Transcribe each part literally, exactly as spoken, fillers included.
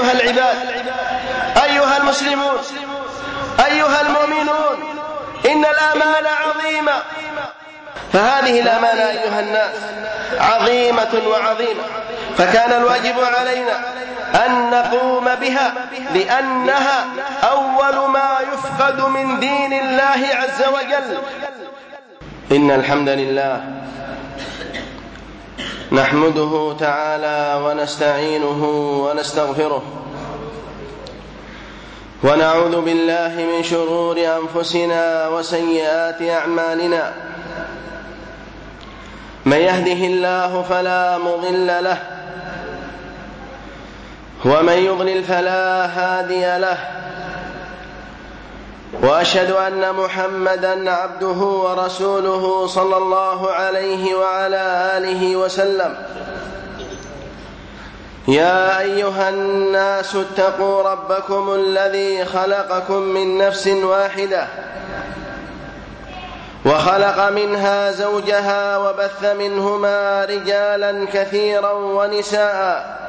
أيها العباد، أيها المسلمون، أيها المؤمنون، إن الأمانة عظيمة. فهذه الأمانة أيها الناس عظيمة وعظيمة، فكان الواجب علينا أن نقوم بها، لأنها أول ما يفقد من دين الله عز وجل. إن الحمد لله نحمده تعالى ونستعينه ونستغفره، ونعوذ بالله من شرور أنفسنا وسيئات أعمالنا. من يهده الله فلا مضل له، ومن يضلل فلا هادي له، وأشهد أن محمدًا عبده ورسوله صلى الله عليه وعلى آله وسلم. يا أيها الناس اتقوا ربكم الذي خلقكم من نفس واحدة، وخلق منها زوجها، وبث منهما رجالا كثيرا ونساء.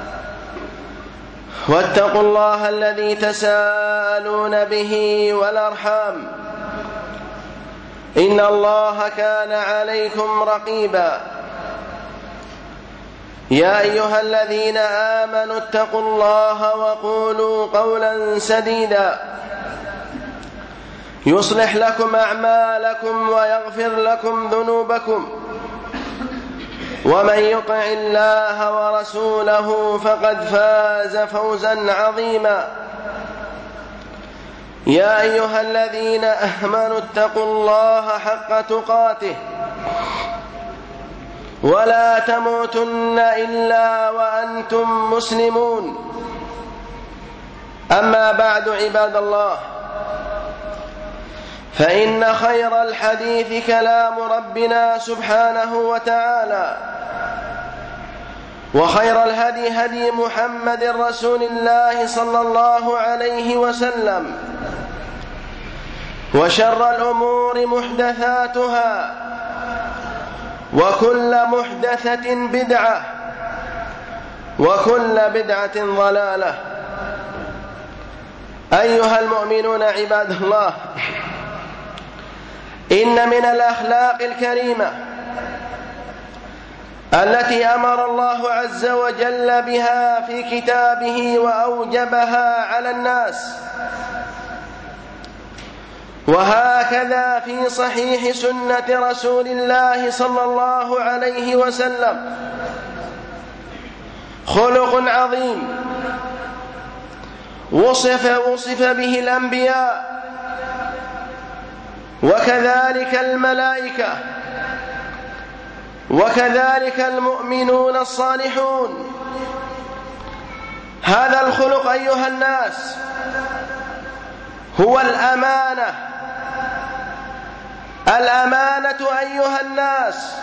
واتقوا الله الذي تساءلون به والأرحام، إن الله كان عليكم رقيبا. يا أيها الذين آمنوا اتقوا الله وقولوا قولا سديدا، يصلح لكم أعمالكم ويغفر لكم ذنوبكم، ومن يطع الله ورسوله فقد فاز فوزا عظيما. يا أيها الذين آمنوا اتقوا الله حق تقاته، ولا تموتن إلا وأنتم مسلمون. أما بعد، عباد الله، فإن خير الحديث كلام ربنا سبحانه وتعالى، وخير الهدي هدي محمد رسول الله صلى الله عليه وسلم، وشر الأمور محدثاتها، وكل محدثة بدعة، وكل بدعة ضلالة. أيها المؤمنون عباد الله، إن من الأخلاق الكريمة التي أمر الله عز وجل بها في كتابه وأوجبها على الناس، وهكذا في صحيح سنة رسول الله صلى الله عليه وسلم، خلق عظيم وصف وصف به الأنبياء، وكذلك الملائكة، وكذلك المؤمنون الصالحون. هذا الخلق أيها الناس هو الأمانة. الأمانة أيها الناس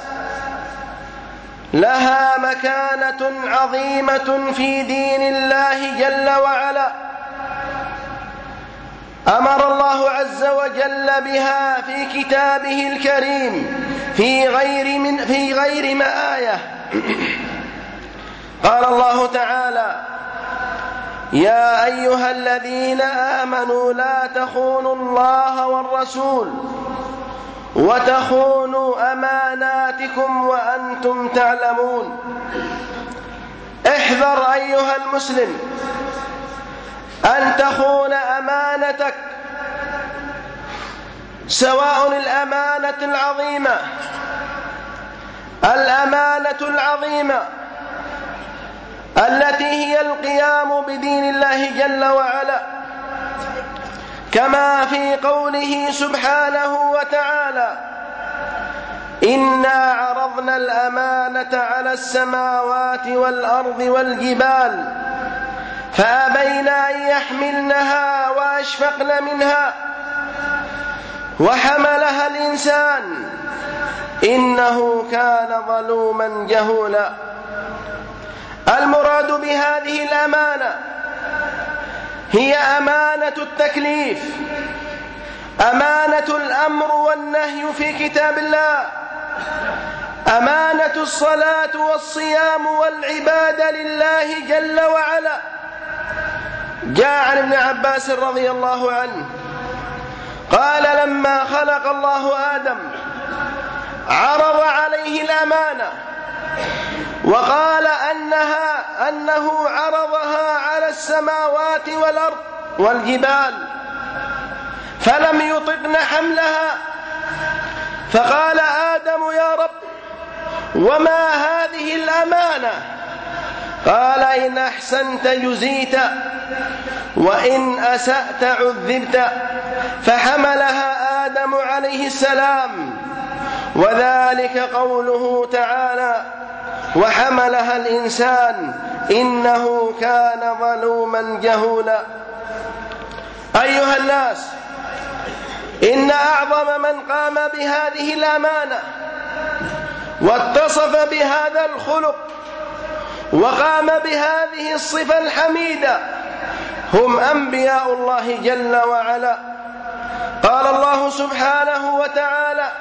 لها مكانة عظيمة في دين الله جل وعلا، أمر الله عز وجل بها في كتابه الكريم في غير من في غير ما آية. قال الله تعالى: يا أيها الذين آمنوا لا تخونوا الله والرسول وتخونوا أماناتكم وأنتم تعلمون. احذر أيها المسلم أن تخون أمانتك، سواء الأمانة العظيمة الأمانة العظيمة التي هي القيام بدين الله جل وعلا، كما في قوله سبحانه وتعالى: إنا عرضنا الأمانة على السماوات والأرض والجبال فأبين أن يحملنها وأشفقن منها وحملها الإنسان إنه كان ظلوما جهولا. المراد بهذه الأمانة هي أمانة التكليف، أمانة الأمر والنهي في كتاب الله، أمانة الصلاة والصيام والعبادة لله جل وعلا، جاء عن ابن عباس رضي الله عنه قال لما خلق الله آدم عرض عليه الأمانة وقال أنها أنه عرضها على السماوات والأرض والجبال فلم يطقن حملها، فقال آدم يا رب وما هذه الأمانة؟ قال إن أحسنت جزيت وإن أسأت عذبت. فحملها آدم عليه السلام، وذلك قوله تعالى وحملها الإنسان إنه كان ظلوما جهولا. أيها الناس، إن أعظم من قام بهذه الأمانة واتصف بهذا الخلق وقام بهذه الصفة الحميدة هم أنبياء الله جل وعلا. قال الله سبحانه وتعالى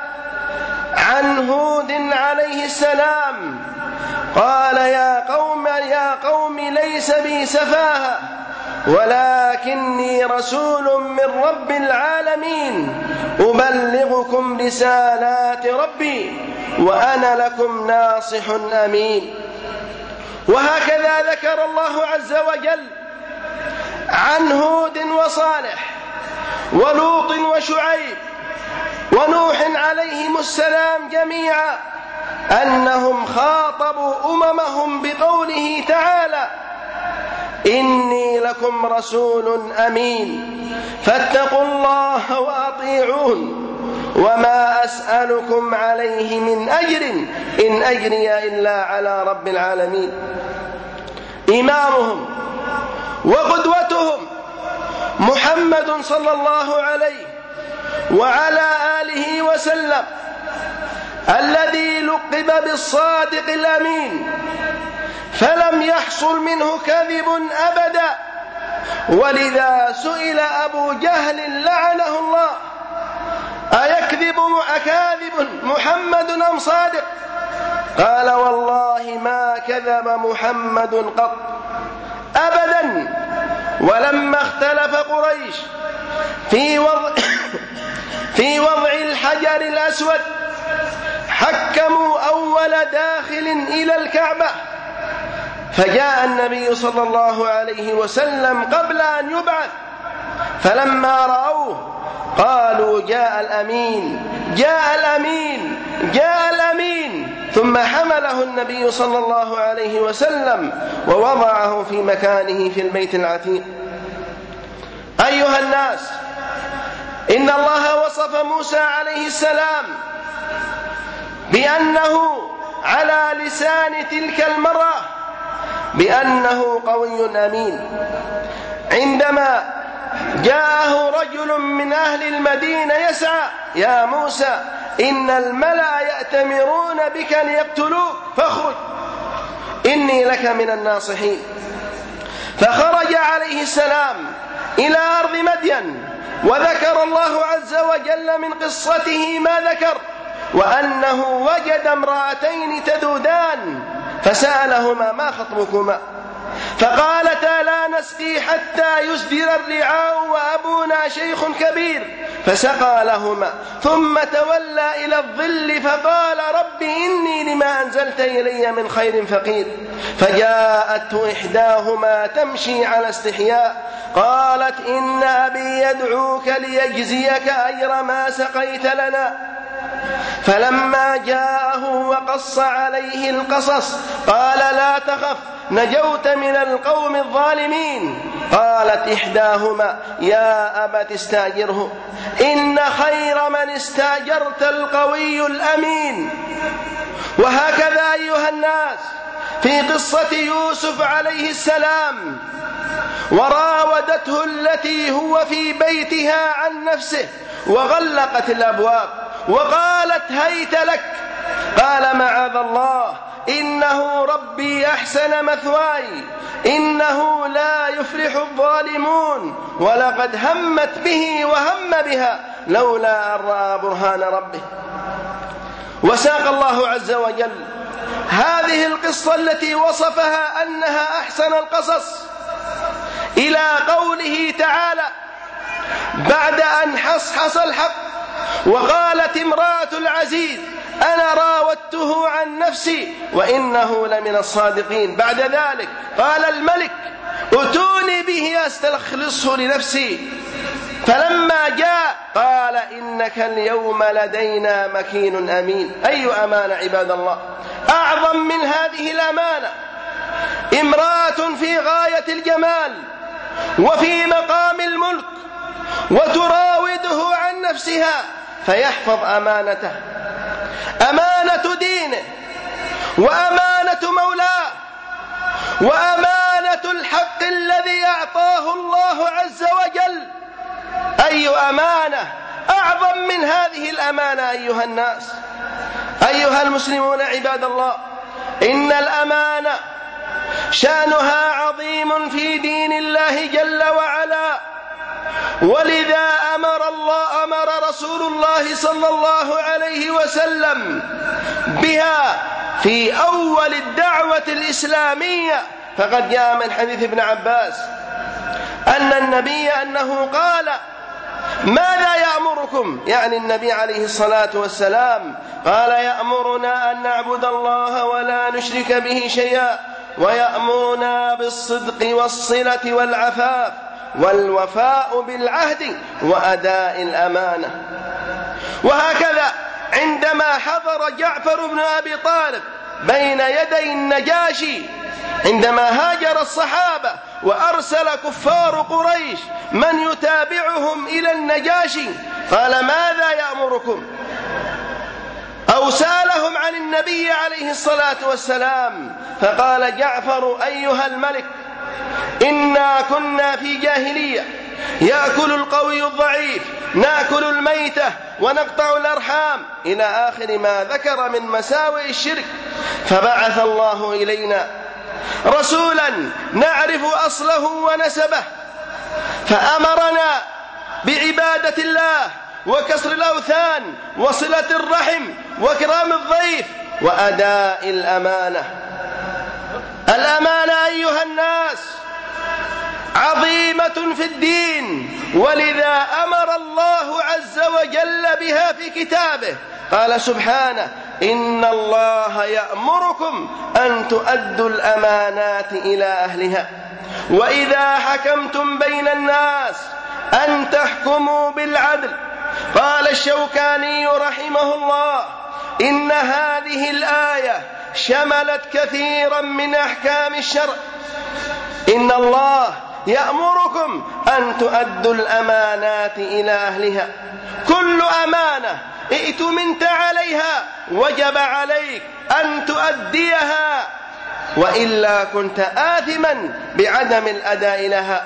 عن هود عليه السلام قال يا قوم يا قوم ليس بي سفاهة ولكني رسول من رب العالمين أبلغكم رسالات ربي وأنا لكم ناصح أمين. وهكذا ذكر الله عز وجل عن هود وصالح ولوط وشعيب ونوح عليهم السلام جميعا أنهم خاطبوا أممهم بقوله تعالى إني لكم رسول أمين فاتقوا الله وأطيعون وما أسألكم عليه من أجر إن أجري إلا على رب العالمين. إمامهم وقدوتهم محمد صلى الله عليه وعلى آله وسلم الذي لقب بالصادق الأمين فلم يحصل منه كذب أبدا. ولذا سئل أبو جهل لعنه الله أيكذب أكاذب محمد أم صادق؟ قال والله ما كذب محمد قط أبدا. ولما اختلف قريش في وضع, في وضع الحجر الأسود حكموا أول داخل إلى الكعبة، فجاء النبي صلى الله عليه وسلم قبل أن يبعث فلما رأوه قالوا جاء الأمين جاء الأمين جاء الأمين. ثم حمله النبي صلى الله عليه وسلم ووضعه في مكانه في البيت العتيق. أيها الناس، إن الله وصف موسى عليه السلام بأنه على لسان تلك المرأة بأنه قوي أمين. عندما جاءه رجل من أهل المدينة يسعى يا موسى إن الملأ يأتمرون بك ليقتلوك فاخرج إني لك من الناصحين. فخرج عليه السلام إلى أرض مدين، وذكر الله عز وجل من قصته ما ذكر، وأنه وجد امرأتين تذودان فسألهما ما خطبكما؟ فقالتا لا نسقي حتى يسدر الرعاء وأبونا شيخ كبير، فسقى لهما ثم تولى إلى الظل فقال رب إني لما أنزلت إلي من خير فقير. فجاءته إحداهما تمشي على استحياء قالت إن أبي يدعوك ليجزيك أجر ما سقيت لنا. فلما جاءه وقص عليه القصص قال لا تخف نجوت من القوم الظالمين. قالت إحداهما يا أبت استأجره إن خير من استأجرت القوي الأمين. وهكذا أيها الناس في قصة يوسف عليه السلام وراودته التي هو في بيتها عن نفسه وغلقت الأبواب وقالت هيت لك، قال معاذ الله إنه ربي أحسن مثواي إنه لا يفلح الظالمون ولقد همت به وهم بها لولا أن رأى برهان ربه. وساق الله عز وجل هذه القصة التي وصفها أنها أحسن القصص إلى قوله تعالى بعد أن حصحص الحق: وقالت امرأة العزيز أنا راودته عن نفسي وإنه لمن الصادقين. بعد ذلك قال الملك: ائتوني به أستخلصه لنفسي. فلما جاء قال: إنك اليوم لدينا مكين أمين. أي أمانة عباد الله أعظم من هذه الأمانة؟ امرأة في غاية الجمال وفي مقام الملك وتراوده عن نفسها فيحفظ أمانته، أمانة دينه وأمانة مولاه وأمانة الحق الذي أعطاه الله عز وجل. أي أمانة أعظم من هذه الأمانة أيها الناس؟ أيها المسلمون عباد الله، إن الأمانة شأنها عظيم في دين الله جل وعلا، ولذا أمر الله أمر رسول الله صلى الله عليه وسلم بها في أول الدعوة الإسلامية. فقد جاء من حديث ابن عباس أن النبي أنه قال: ماذا يأمركم؟ يعني النبي عليه الصلاة والسلام قال: يأمرنا أن نعبد الله ولا نشرك به شيئا، ويأمرنا بالصدق والصلة والعفاف والوفاء بالعهد وأداء الأمانة. وهكذا عندما حضر جعفر بن أبي طالب بين يدي النجاشي عندما هاجر الصحابة وأرسل كفار قريش من يتابعهم إلى النجاشي، قال: ماذا يأمركم؟ أو سألهم عن النبي عليه الصلاة والسلام، فقال جعفر: أيها الملك، إنا كنا في جاهلية يأكل القوي الضعيف، نأكل الميتة ونقطع الأرحام، إلى آخر ما ذكر من مساوئ الشرك. فبعث الله إلينا رسولا نعرف أصله ونسبه، فأمرنا بعبادة الله وكسر الأوثان وصلة الرحم وكرام الضيف وأداء الأمانة. الأمانة أيها الناس عظيمة في الدين، ولذا أمر الله عز وجل بها في كتابه. قال سبحانه: إن الله يأمركم أن تؤدوا الأمانات إلى أهلها وإذا حكمتم بين الناس أن تحكموا بالعدل. قال الشوكاني رحمه الله: إن هذه الآية شملت كثيرا من أحكام الشرع. إن الله يأمركم أن تؤدوا الأمانات إلى أهلها. كل أمانة ائتمنت عليها وجب عليك أن تؤديها، وإلا كنت آثما بعدم الأداء لها.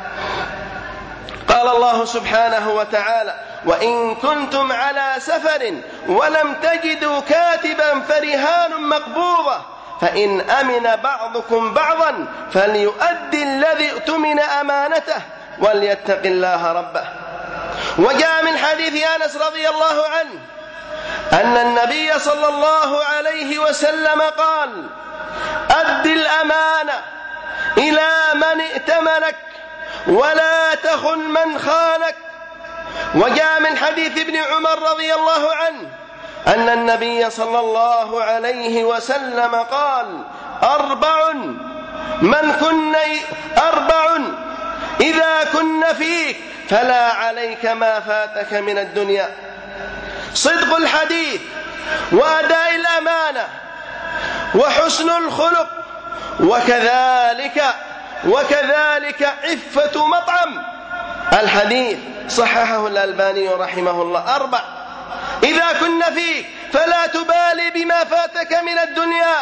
قال الله سبحانه وتعالى: وإن كنتم على سفر ولم تجدوا كاتبا فرهان مقبوضة فإن أمن بعضكم بعضا فليؤدي الذي اؤتمن أمانته وليتق الله ربه. وجاء من حديث أنس رضي الله عنه أن النبي صلى الله عليه وسلم قال: أد الأمانة إلى من ائتمنك ولا تخن من خانك. وجاء من حديث ابن عمر رضي الله عنه أن النبي صلى الله عليه وسلم قال: أربع من كن أربع إذا كن فيك فلا عليك ما فاتك من الدنيا: صدق الحديث وأداء الأمانة وحسن الخلق وكذلك وكذلك عفة مطعم. الحديث صححه الألباني رحمه الله. أربع إذا كن فيك فلا تبالي بما فاتك من الدنيا: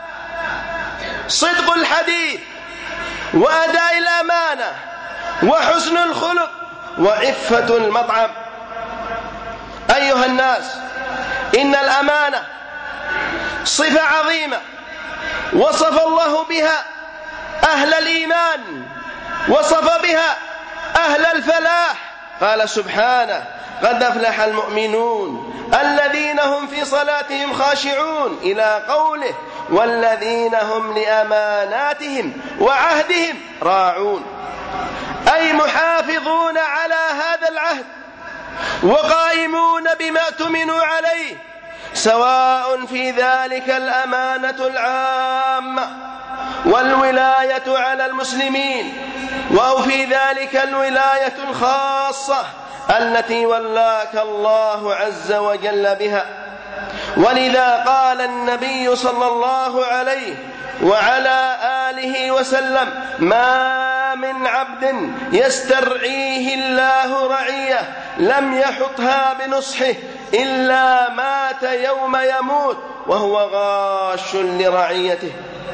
صدق الحديث وأداء الأمانة وحسن الخلق وعفة المطعم. أيها الناس، إن الأمانة صفة عظيمة وصف الله بها أهل الإيمان، وصف بها أهل الفلاح. قال سبحانه: قد أفلح المؤمنون الذين هم في صلاتهم خاشعون، إلى قوله: والذين هم لأماناتهم وعهدهم راعون. أي محافظون على هذا العهد وقائمون بما اؤتمنوا عليه، سواء في ذلك الأمانة العامة والولاية على المسلمين، أو في ذلك الولاية الخاصة التي ولاك الله عز وجل بها. ولذا قال النبي صلى الله عليه وعلى آله وسلم: ما من عبد يسترعيه الله رعية لم يحطها بنصحه إلا مات يوم يموت وهو غاش لرعيته.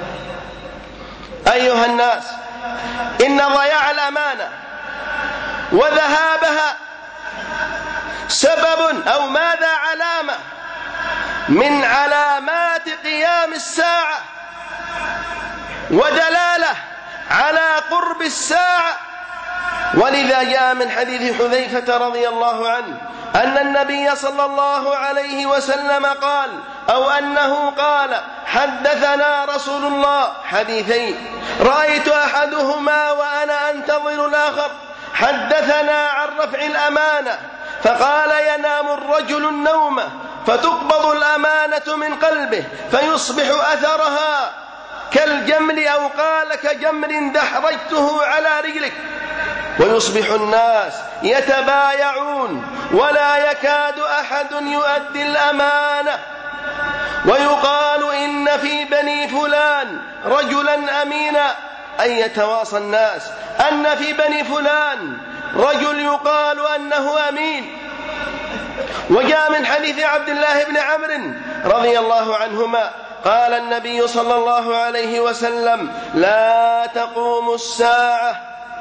أيها الناس، إن ضياع الأمانة وذهابها سبب أو ماذا علامة من علامات قيام الساعة ودلالة على قرب الساعة. ولذا جاء من حديث حذيفة رضي الله عنه أن النبي صلى الله عليه وسلم قال أو أنه قال: حدثنا رسول الله حديثين رأيت أحدهما وأنا أنتظر الآخر. حدثنا عن رفع الأمانة فقال: ينام الرجل النوم فتقبض الأمانة من قلبه فيصبح أثرها كالجمل أو قال كجمر دحرجته على رجلك، ويصبح الناس يتبايعون ولا يكاد أحد يؤدي الأمانة، ويقال إن في بني فلان رجلا أمينا، أي يتواصى الناس أن في بني فلان رجل يقال أنه أمين. وجاء من حديث عبد الله بن عمرو رضي الله عنهما قال النبي صلى الله عليه وسلم: لا تقوم الساعة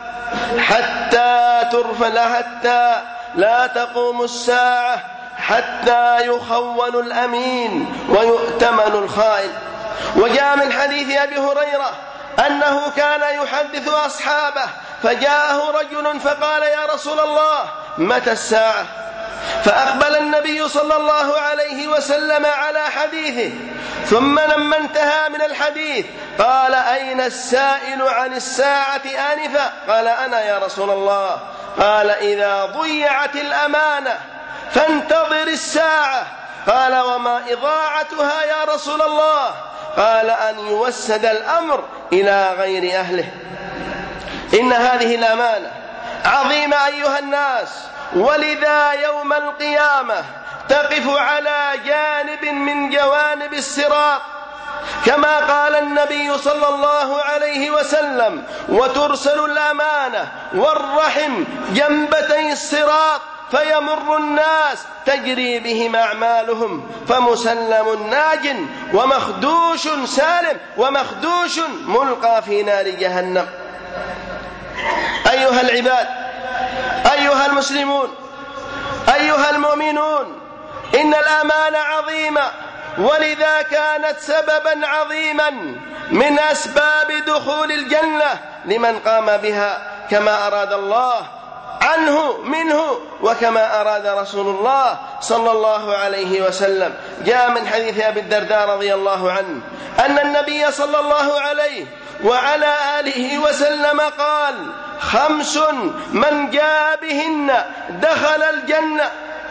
حتى ترفل حتى لا تقوم الساعة حتى يخون الأمين ويؤتمن الخائن. وجاء من حديث أبي هريرة أنه كان يحدث أصحابه فجاءه رجل فقال: يا رسول الله متى الساعة؟ فأقبل النبي صلى الله عليه وسلم على حديثه، ثم لما انتهى من الحديث قال: أين السائل عن الساعة آنفا؟ قال: أنا يا رسول الله. قال: إذا ضيعت الأمانة فانتظر الساعة. قال: وما إضاعتها يا رسول الله؟ قال: أن يوسد الأمر إلى غير أهله. إن هذه الأمانة عظيمة أيها الناس، ولذا يوم القيامة تقف على جانب من جوانب الصراط، كما قال النبي صلى الله عليه وسلم: وترسل الأمانة والرحم جنبتي الصراط فيمر الناس تجري بهم أعمالهم فمسلم ناج ومخدوش سالم ومخدوش ملقى في نار جهنم. أيها العباد، أيها المسلمون، أيها المؤمنون، إن الأمانة عظيمة، ولذا كانت سببا عظيما من أسباب دخول الجنة لمن قام بها كما أراد الله عنه منه وكما أراد رسول الله صلى الله عليه وسلم. جاء من حديث أبي الدرداء رضي الله عنه أن النبي صلى الله عليه وعلى آله وسلم قال: خمس من جاء بهن دخل الجنة: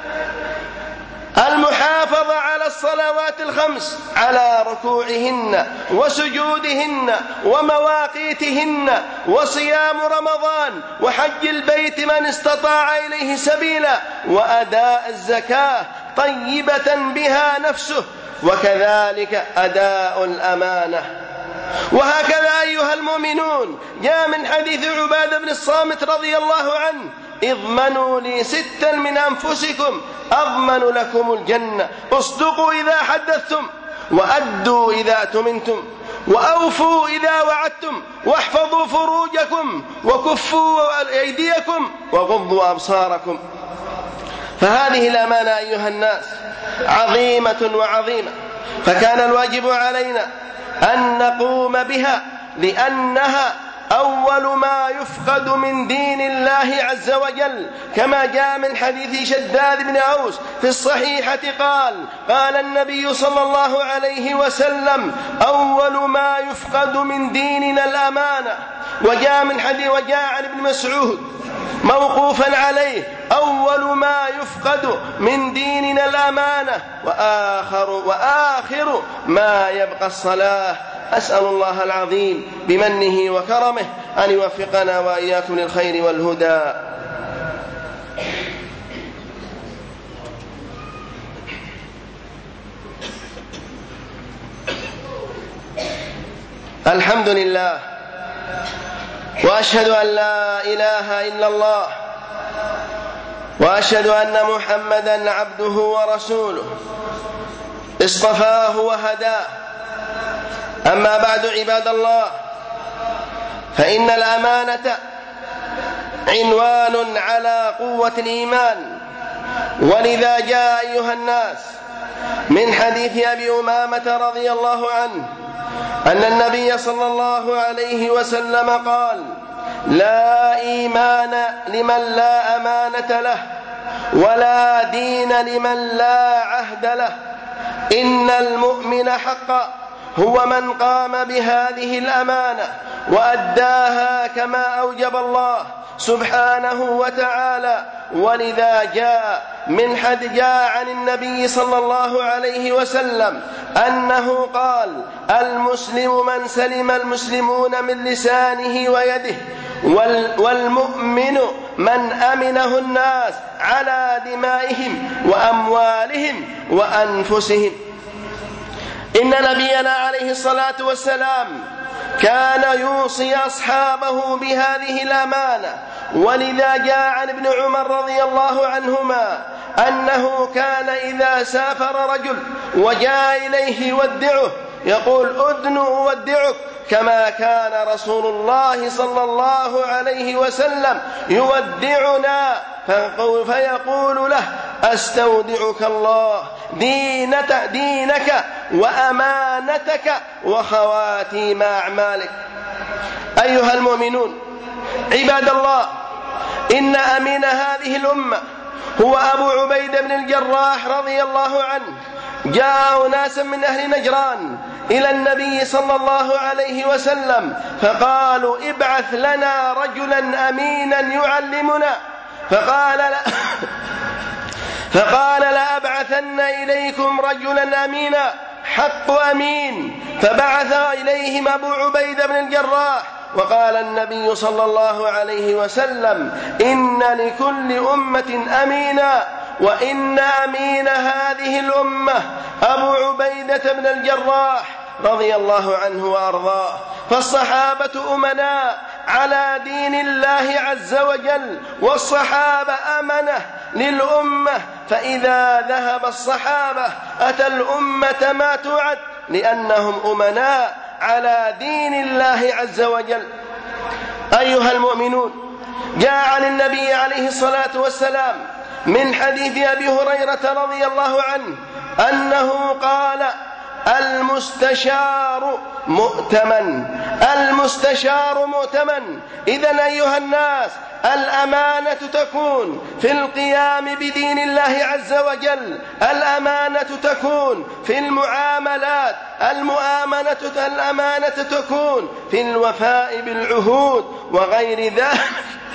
المحافظة على الصلوات الخمس، على ركوعهن وسجودهن ومواقيتهن، وصيام رمضان، وحج البيت من استطاع إليه سبيلا، وأداء الزكاة طيبة بها نفسه، وكذلك أداء الأمانة. وهكذا أيها المؤمنون جاء من حديث عبادة بن الصامت رضي الله عنه: اضمنوا لي ستا من أنفسكم أضمن لكم الجنة: اصدقوا إذا حدثتم، وأدوا إذا أتمنتم، وأوفوا إذا وعدتم، واحفظوا فروجكم، وكفوا أيديكم، وغضوا أبصاركم. فهذه الأمانة أيها الناس عظيمة وعظيمة، فكان الواجب علينا أن نقوم بها، لأنها أول ما يفقد من دين الله عز وجل، كما جاء من حديث شداد بن أوس في الصحيحة قال: قال النبي صلى الله عليه وسلم: أول ما يفقد من ديننا الأمانة، وجاء من حديث وجاء عن ابن مسعود موقوفا عليه: أول ما يفقد من ديننا الأمانة وآخر, وآخر ما يبقى الصلاة. أسأل الله العظيم بمنه وكرمه أن يوفقنا وإياكم للخير والهدى. الحمد لله، وأشهد أن لا إله إلا الله، وأشهد أن محمدا عبده ورسوله اصطفاه وهداه. أما بعد، عباد الله، فإن الأمانة عنوان على قوة الإيمان، ولذا جاء أيها الناس من حديث أبي أمامة رضي الله عنه أن النبي صلى الله عليه وسلم قال: لا إيمان لمن لا أمانة له، ولا دين لمن لا عهد له. إن المؤمن حقا هو من قام بهذه الأمانة وأداها كما أوجب الله سبحانه وتعالى. ولذا جاء من حد جاء عن النبي صلى الله عليه وسلم أنه قال: المسلم من سلم المسلمون من لسانه ويده، والمؤمن من أمنه الناس على دمائهم وأموالهم وأنفسهم. إن نبينا عليه الصلاة والسلام كان يوصي أصحابه بهذه الأمانة، ولذا جاء عن ابن عمر رضي الله عنهما أنه كان إذا سافر رجل وجاء إليه يودعه يقول: أدن أودعك، كما كان رسول الله صلى الله عليه وسلم يودعنا فيقول له: أستودعك الله دينك وأمانتك وخواتيم أعمالك. أيها المؤمنون عباد الله، إن أمين هذه الأمة هو أبو عبيدة بن الجراح رضي الله عنه. جاء ناس من أهل نجران إلى النبي صلى الله عليه وسلم فقالوا: ابعث لنا رجلا أمينا يعلمنا. فقال لا فقال لأبعثن إليكم رجلا أمينا حق أمين. فبعث إليهم أبو عبيدة بن الجراح، وقال النبي صلى الله عليه وسلم: إن لكل أمة أمينا، وإن أمين هذه الأمة أبو عبيدة بن الجراح رضي الله عنه وأرضاه. فالصحابة أمناء على دين الله عز وجل، والصحابة أمنة للأمة، فإذا ذهب الصحابة أتى الأمة ما توعد، لأنهم أمناء على دين الله عز وجل. أيها المؤمنون، جاء عن النبي عليه الصلاة والسلام من حديث أبي هريرة رضي الله عنه أنه قال: المستشار مؤتمن. المستشار مؤتمن. إذن أيها الناس، الأمانة تكون في القيام بدين الله عز وجل، الأمانة تكون في المعاملات، المؤامنة الأمانة تكون في الوفاء بالعهود وغير ذلك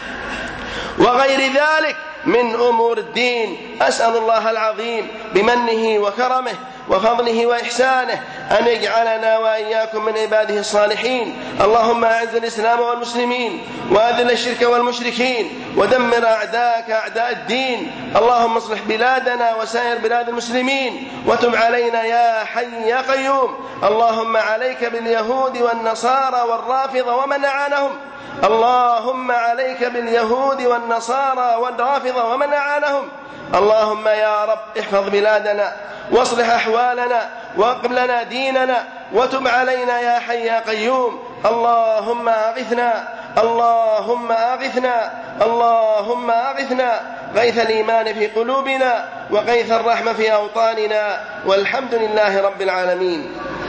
وغير ذلك من أمور الدين. أسأل الله العظيم بمنه وكرمه وفضله وإحسانه أن يجعلنا وإياكم من عباده الصالحين. اللهم أعز الإسلام والمسلمين، وأذل الشرك والمشركين، ودمر أعداءك أعداء الدين. اللهم اصلح بلادنا وسائر بلاد المسلمين، وتب علينا يا حي يا قيوم. اللهم عليك باليهود والنصارى والرافضة ومن أعانهم. اللهم عليك باليهود والنصارى والرافضة ومن أعانهم. اللهم يا رب احفظ بلادنا واصلح أحوالنا واقم لنا ديننا، وتب علينا يا حي يا قيوم. اللهم أغثنا اللهم أغثنا اللهم أغثنا غيث الإيمان في قلوبنا وغيث الرحمة في أوطاننا، والحمد لله رب العالمين.